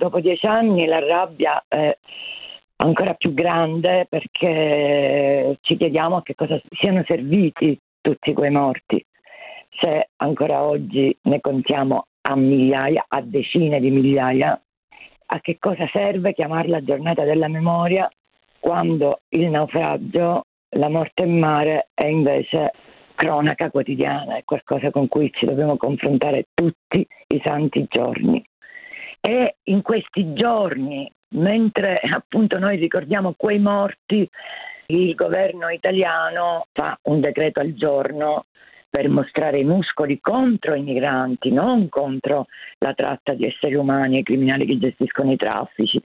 dopo 10 anni la rabbia è ancora più grande, perché ci chiediamo a che cosa siano serviti tutti quei morti, se ancora oggi ne contiamo a migliaia, a decine di migliaia. A che cosa serve chiamarla giornata della memoria quando il naufragio, la morte in mare è invece cronaca quotidiana, è qualcosa con cui ci dobbiamo confrontare tutti i santi giorni. E in questi giorni, mentre appunto noi ricordiamo quei morti, il governo italiano fa un decreto al giorno per mostrare i muscoli contro i migranti, non contro la tratta di esseri umani e i criminali che gestiscono i traffici.